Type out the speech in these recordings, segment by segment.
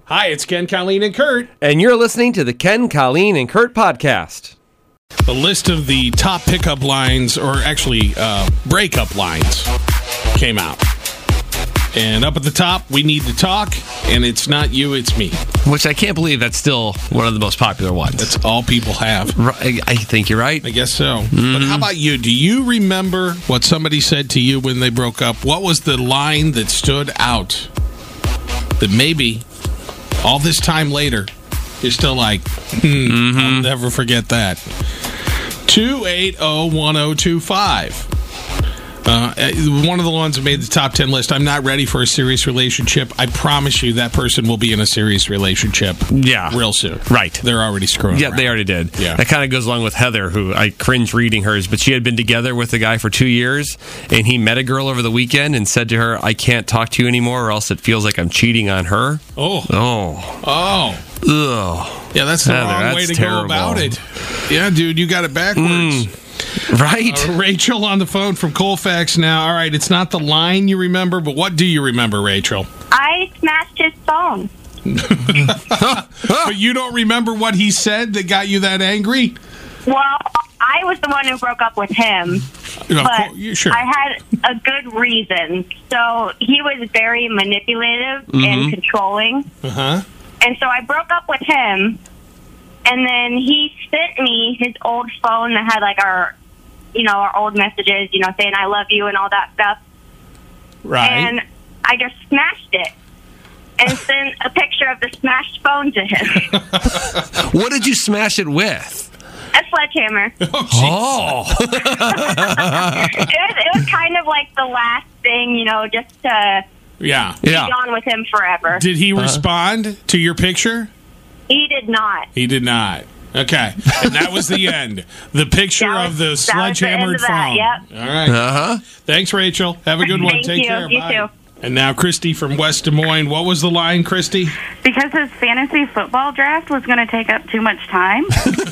Hi, it's Ken, Colleen, and Kurt. And you're listening to the Ken, Colleen, and Kurt podcast. The list of the top pickup lines, or actually breakup lines, came out. And up at the top, we need to talk, and it's not you, it's me. Which I can't believe that's still one of the most popular ones. That's all people have. I think you're right. I guess so. Mm-hmm. But how about you? Do you remember what somebody said to you when they broke up? What was the line that stood out? That maybe all this time later, you're still like, I'll never forget that. 280-1025. One of the ones that made the top 10 list. I'm not ready for a serious relationship. I promise you that person will be in a serious relationship real soon. Right. They're already screwing around. They already did. Yeah. That kind of goes along with Heather, who I cringe reading hers, but she had been together with a guy for 2 years, and he met a girl over the weekend and said to her, I can't talk to you anymore or else it feels like I'm cheating on her. Oh. Ugh. Yeah, that's the wrong way to go about it. Yeah, dude, you got it backwards. Right. Rachel on the phone from Colfax now. All right, it's not the line you remember, but what do you remember, Rachel? I smashed his phone. But you don't remember what he said that got you that angry? Well, I was the one who broke up with him, but sure. I had a good reason. So he was very manipulative and controlling. Uh-huh. And so I broke up with him, and then he sent me his old phone that had like our old messages, saying I love you and all that stuff. Right. And I just smashed it and sent a picture of the smashed phone to him. What did you smash it with? A sledgehammer. Oh. It was kind of like the last thing, just to be on with him forever. Did he respond to your picture? He did not. He did not. Okay. And that was the end. The picture of the sledgehammered phone. Yep. All right. Thanks, Rachel. Have a good one. Take care. You Bye. too. And now Christy from West Des Moines. What was the line, Christy? Because his fantasy football draft was going to take up too much time.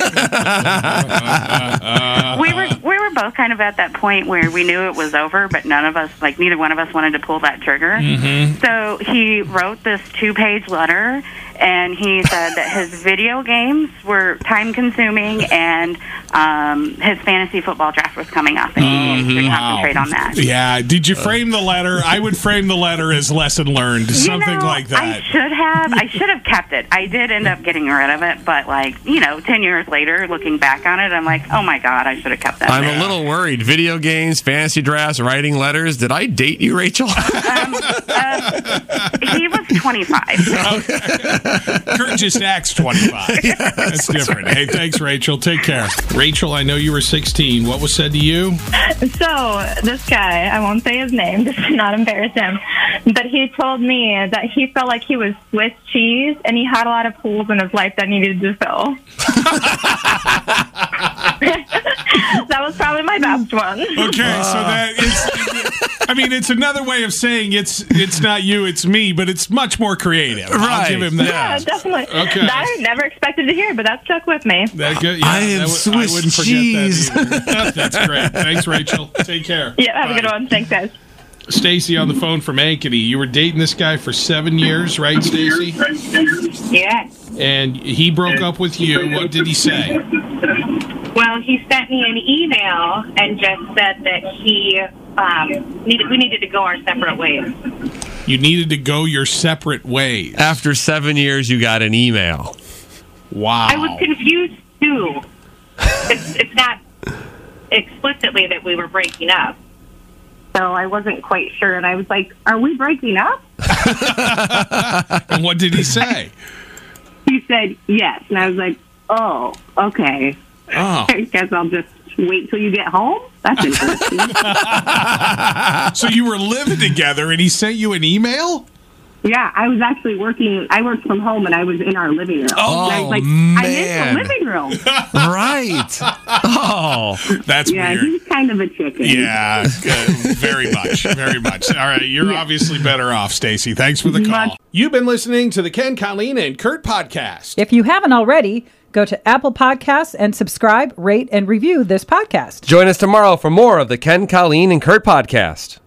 We were both kind of at that point where we knew it was over, but neither one of us wanted to pull that trigger. Mm-hmm. So he wrote this 2-page letter, and he said that his video games were time-consuming, and his fantasy football draft was coming up, and he needed to concentrate on that. Yeah. Did you frame the letter? I would frame the letter as lesson learned, something like that. I should have kept it. I did end up getting rid of it, but 10 years later, looking back on it, I'm like, oh my God, I should have kept that. I'm a little worried. Video games, fantasy drafts, writing letters. Did I date you, Rachel? He was 25. Kurt just acts 25. That's different. Hey, thanks, Rachel. Take care. Rachel, I know you were 16. What was said to you? So, this guy, I won't say his name just to not embarrass him, but he told me that he felt like he was Swiss cheese and he had a lot of holes in his life that needed to fill. That was probably my best one. Okay, so that is... it's another way of saying it's not you, it's me, but it's much more creative. Right. I'll give him that. Yeah, definitely. Okay. That I never expected to hear, but that stuck with me. That good? Yeah, I am Swiss I wouldn't cheese. forget that either. That's great. Thanks, Rachel. Take care. Yeah, have Bye. a good one. Thanks, guys. Stacy on the phone from Ankeny. You were dating this guy for 7 years, right, Stacy? Yeah. And he broke up with you. What did he say? Well, he sent me an email and just said that we needed to go our separate ways. You needed to go your separate ways. After 7 years, you got an email. Wow. I was confused, too. It's not explicitly that we were breaking up. So I wasn't quite sure, and I was like, are we breaking up? And what did he say? He said yes, and I was like, oh, okay. Oh. I guess I'll just wait till you get home? That's interesting. So you were living together, and he sent you an email? Yeah, I was actually working. I worked from home, and I was in our living room. Oh, and I was like, man. I miss the living room. Right. Oh. That's weird. He's kind of a chicken. Yeah, very much, very much. All right, you're obviously better off, Stacy. Thanks for the call. You've been listening to the Ken, Colleen, and Kurt podcast. If you haven't already, go to Apple Podcasts and subscribe, rate, and review this podcast. Join us tomorrow for more of the Ken, Colleen, and Kurt podcast.